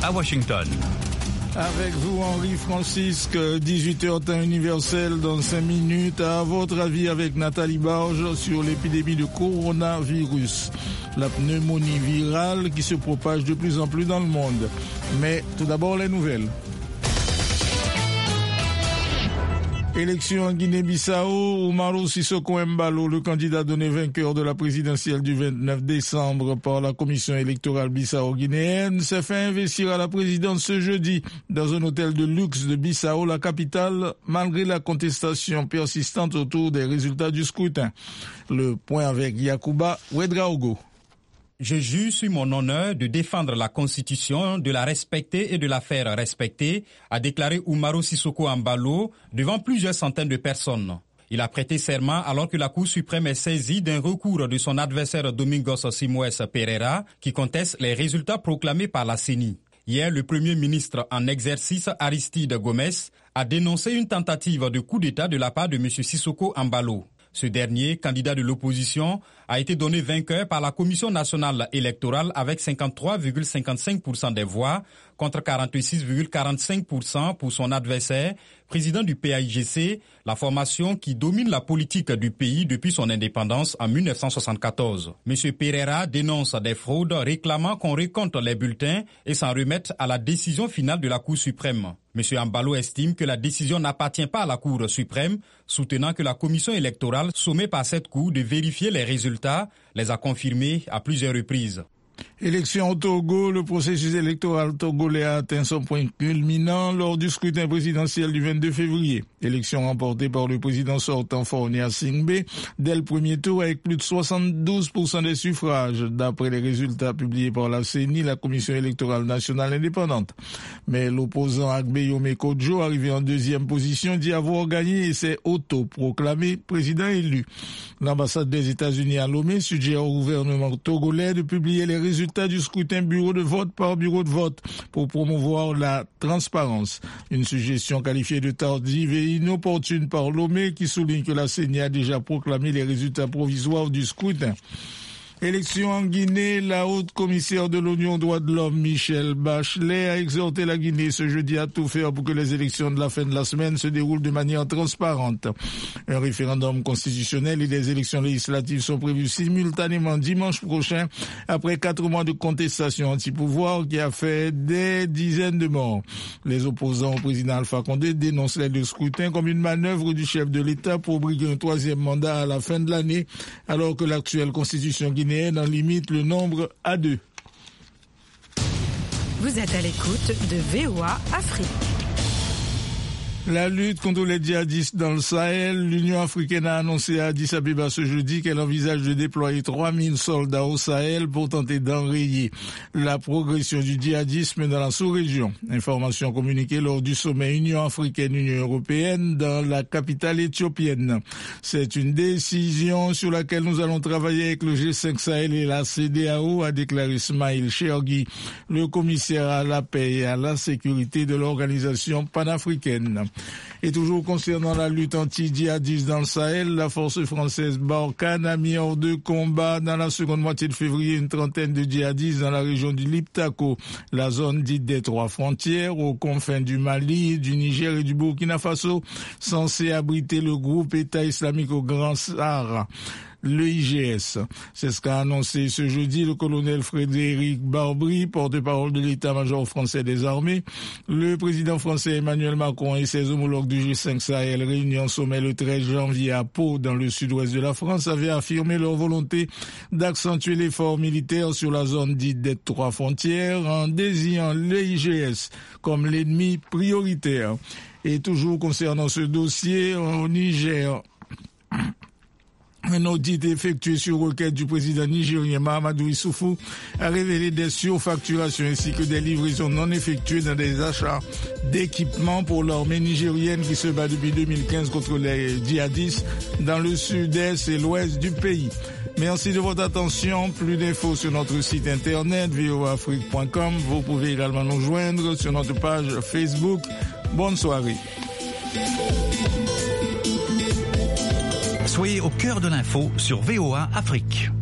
à Washington. Avec vous, Henri Francisque, 18h temps universel dans 5 minutes. À votre avis, avec Nathalie Barge, sur l'épidémie de coronavirus, la pneumonie virale qui se propage de plus en plus dans le monde. Mais tout d'abord, les nouvelles. Élection en Guinée-Bissau, Umaro Sissoko Embalo, le candidat donné vainqueur de la présidentielle du 29 décembre par la commission électorale bissau-guinéenne, s'est fait investir à la présidence ce jeudi dans un hôtel de luxe de Bissau, la capitale, malgré la contestation persistante autour des résultats du scrutin. Le point avec Yacouba Ouedraogo. Je jure sur mon honneur de défendre la Constitution, de la respecter et de la faire respecter, a déclaré Umaro Sissoko Embalo devant plusieurs centaines de personnes. Il a prêté serment alors que la Cour suprême est saisie d'un recours de son adversaire Domingos Simoes Pereira qui conteste les résultats proclamés par la CENI. Hier, le Premier ministre en exercice Aristide Gomes a dénoncé une tentative de coup d'État de la part de M. Sissoko Embalo. Ce dernier, candidat de l'opposition, a été donné vainqueur par la Commission nationale électorale avec 53,55% des voix contre 46,45% pour son adversaire, président du PAIGC, la formation qui domine la politique du pays depuis son indépendance en 1974. M. Pereira dénonce des fraudes réclamant qu'on récompte les bulletins et s'en remette à la décision finale de la Cour suprême. M. Embalo estime que la décision n'appartient pas à la Cour suprême, soutenant que la commission électorale, sommée par cette Cour de vérifier les résultats, les a confirmés à plusieurs reprises. Élection au Togo, le processus électoral togolais a atteint son point culminant lors du scrutin présidentiel du 22 février. Élection remportée par le président sortant Faure Gnassingbé dès le premier tour avec plus de 72% des suffrages, d'après les résultats publiés par la CENI, la Commission électorale nationale indépendante. Mais l'opposant Agbeyome Kodjo, arrivé en deuxième position, dit avoir gagné et s'est autoproclamé président élu. L'ambassade des États-Unis à Lomé suggère au gouvernement togolais de publier les résultats du scrutin bureau de vote par bureau de vote pour promouvoir la transparence. Une suggestion qualifiée de tardive et inopportune par Lomé qui souligne que la CENI a déjà proclamé les résultats provisoires du scrutin. Élection en Guinée, la haute commissaire de l'ONU aux droits de l'homme, Michelle Bachelet, a exhorté la Guinée ce jeudi à tout faire pour que les élections de la fin de la semaine se déroulent de manière transparente. Un référendum constitutionnel et des élections législatives sont prévus simultanément dimanche prochain, après 4 mois de contestation anti-pouvoir qui a fait des dizaines de morts. Les opposants au président Alpha Condé dénoncent les 2 scrutins comme une manœuvre du chef de l'État pour briguer un 3e mandat à la fin de l'année, alors que l'actuelle constitution guinéenne en limite le nombre à 2. Vous êtes à l'écoute de VOA Afrique. La lutte contre les djihadistes dans le Sahel, l'Union africaine a annoncé à Addis Abeba ce jeudi qu'elle envisage de déployer 3000 soldats au Sahel pour tenter d'enrayer la progression du djihadisme dans la sous-région. Information communiquée lors du sommet Union africaine-Union européenne dans la capitale éthiopienne. C'est une décision sur laquelle nous allons travailler avec le G5 Sahel et la CEDEAO, a déclaré Ismail Chergui, le commissaire à la paix et à la sécurité de l'organisation panafricaine. Et toujours concernant la lutte anti-djihadiste dans le Sahel, la force française Barkhane a mis hors de combat dans la seconde moitié de février une trentaine de djihadistes dans la région du Liptako, la zone dite des 3 frontières, aux confins du Mali, du Niger et du Burkina Faso, censée abriter le groupe État islamique au Grand Sahara. Le IGS. C'est ce qu'a annoncé ce jeudi le colonel Frédéric Barbry, porte-parole de l'état-major français des armées. Le président français Emmanuel Macron et ses homologues du G5 Sahel réunis en sommet le 13 janvier à Pau, dans le sud-ouest de la France, avaient affirmé leur volonté d'accentuer l'effort militaire sur la zone dite des 3 frontières en désignant le IGS comme l'ennemi prioritaire. Et toujours concernant ce dossier, au Niger, un audit effectué sur requête du président nigérien Mahamadou Issoufou a révélé des surfacturations ainsi que des livraisons non effectuées dans des achats d'équipements pour l'armée nigérienne qui se bat depuis 2015 contre les djihadistes dans le sud-est et l'ouest du pays. Merci de votre attention. Plus d'infos sur notre site internet voaafrique.com. Vous pouvez également nous joindre sur notre page Facebook. Bonne soirée. Soyez au cœur de l'info sur VOA Afrique.